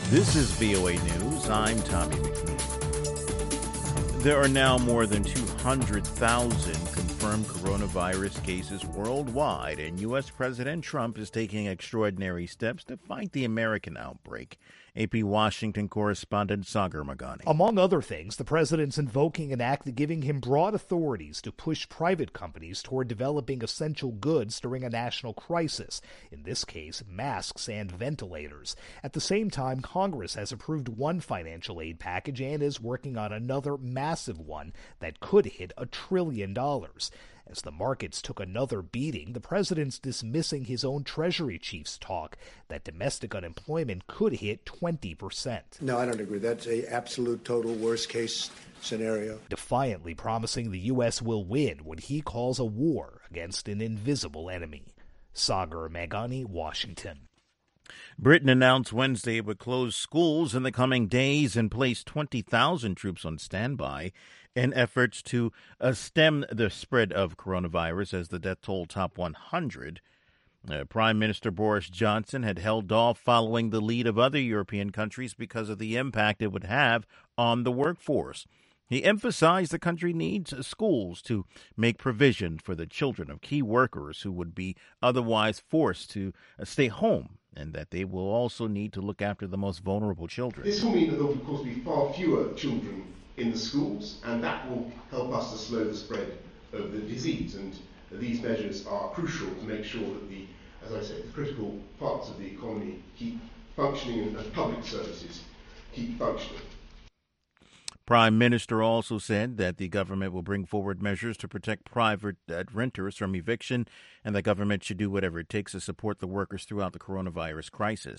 This is VOA News. I'm Tommy McNeil. There are now more than 200,000 confirmed coronavirus cases worldwide, and U.S. President Trump is taking extraordinary steps to fight the American outbreak. AP Washington correspondent Sagar Magani. Among other things, the president's invoking an act giving him broad authorities to push private companies toward developing essential goods during a national crisis, in this case, masks and ventilators. At the same time, Congress has approved one financial aid package and is working on another massive one that could hit $1 trillion. As the markets took another beating, the president's dismissing his own Treasury chief's talk that domestic unemployment could hit 20%. No, I don't agree. That's an absolute total worst-case scenario. Defiantly promising the U.S. will win what he calls a war against an invisible enemy. Sagar Magani, Washington. Britain announced Wednesday it would close schools in the coming days and place 20,000 troops on standby in efforts to stem the spread of coronavirus as the death toll topped 100. Prime Minister Boris Johnson had held off following the lead of other European countries because of the impact it would have on the workforce. He emphasized the country needs schools to make provision for the children of key workers who would be otherwise forced to stay home, and that they will also need to look after the most vulnerable children. This will mean that there will, of course, be far fewer children in the schools, and that will help us to slow the spread of the disease. And these measures are crucial to make sure that as I say, the critical parts of the economy keep functioning and public services keep functioning. Prime Minister also said that the government will bring forward measures to protect private renters from eviction, and the government should do whatever it takes to support the workers throughout the coronavirus crisis.